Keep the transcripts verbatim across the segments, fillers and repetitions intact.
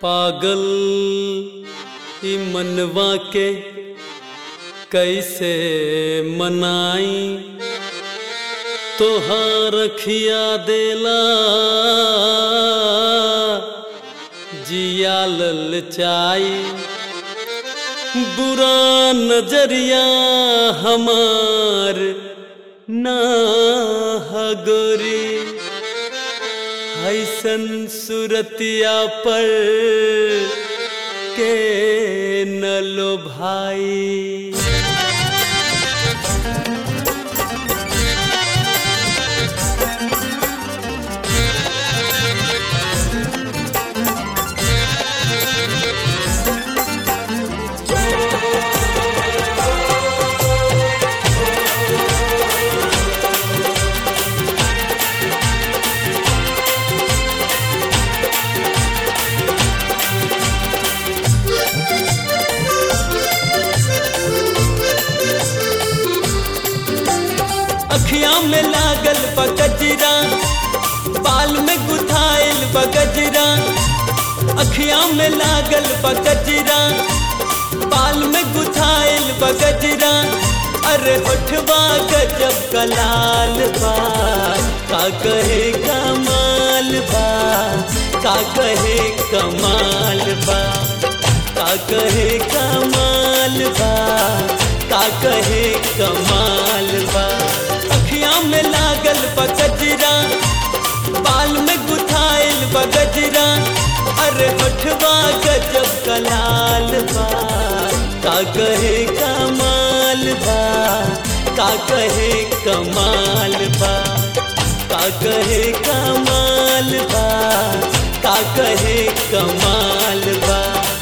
पागल ई मनवा के कैसे मनाई, तोहार रखिया देला जिया ललचाई। बुरा नजरिया हमार ना हगोरी, ऐसन सुरतिया पर के न लो भाई। अखियां में लागल बगजरा, बाल में गुथाइल बगजरा। अखियां में लागल बगजरा, बाल में गुथाइल बगजरा। अरे होठवा गजब कलाल बा, का कहे कमाल बा, का कहे कमाल बा, का कहे कमाल बा, का कहे कमाल बा। अखियां में लागल बगजरा, बाल में गुथाइल बगजरा। अरे होठवा गजब कलाल बा, का कहे कमाल बा, का कहे कमाल बा, का कहे कमाल बा, का कहे कमाल बा।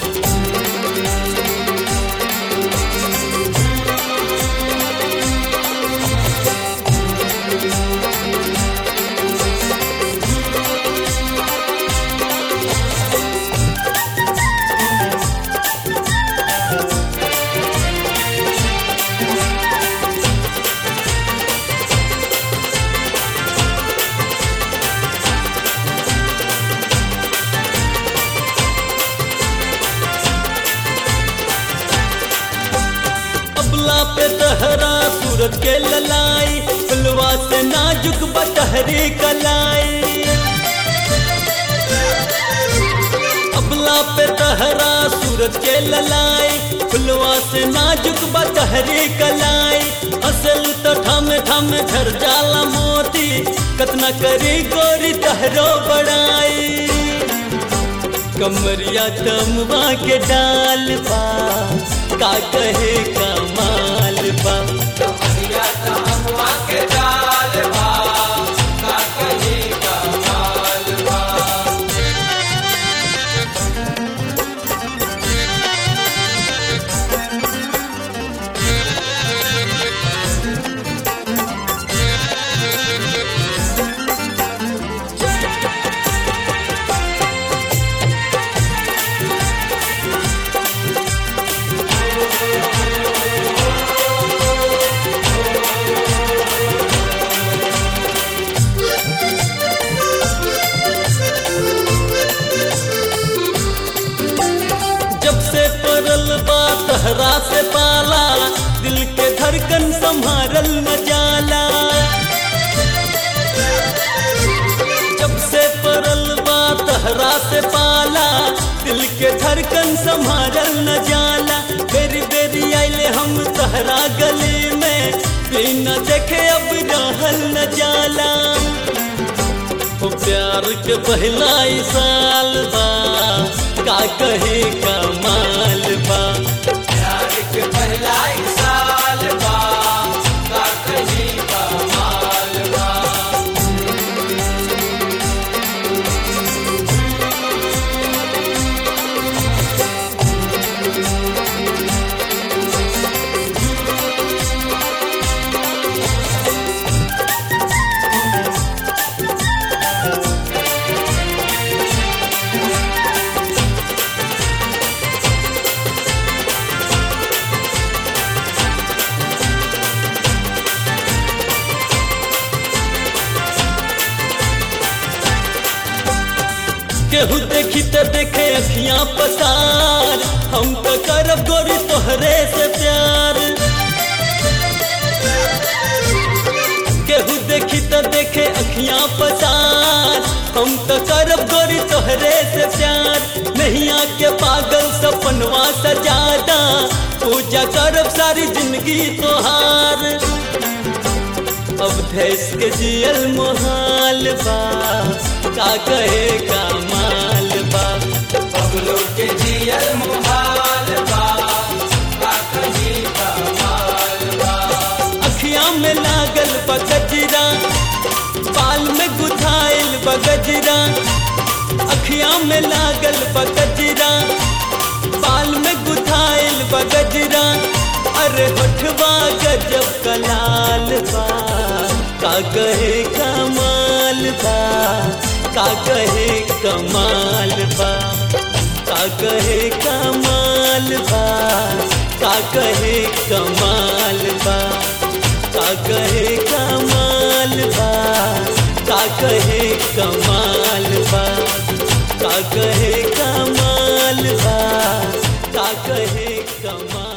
पे तहरा सूरत के ललाई, फुलवा से नाजुक बटहरी कलाई। अबला पे तहरा सूरत के ललाई, फुलवा से नाजुक बटहरी कलाई। असल तो ठम ठम झर जाला मोती, कतना करी गोरी तहरो बड़ाई। कमरिया तमवा के डाल बा, का कहे कमाल बा। कमरिया तमवा के डाल बा, का कहे कमाल बा। तहरा से पाला, दिल के धड़कन संभारल न जाला। जब से परल बा तहरा से पाला, दिल के धड़कन संभारल न जाला। बेरी बेरी आइले हम तहरा गली में, बिना देखे अब रहल न जाला। वो प्यार के पहला ही साल बा, का कहे कमाल बा। प्यार के पहला ही साल बा, का कहे कमाल बा। केहू देखी तो देखे अखियां पसार, हम तो करब गोरी तोहरे से प्यार। केहू देखी तो देखे अखियां पसार, हम तो करब गोरी तोहरे से प्यार। नैया के पागल सपनवा सजादा, पूजा करब सारी जिंदगी तोहार। अब धैस के जियल मोहाल बा, का कहे का माल बा। बबलू के जियल मुहाल बा, का कही का माल बा। अखियां में लागल बगजरा, बाल में गुथाइल बगजरा। अखियां में लागल बगजरा, बाल में गुथाइल बगजरा। अरे होठवा गजब कलाल बा, का कहे कमाल बा, का कहे कमाल बा, का कहे कमाल बा, का कहे कमाल बा, का कहे कमाल बा, का कहे कमाल बा, का कहे कमाल बा, का कहे कमाल।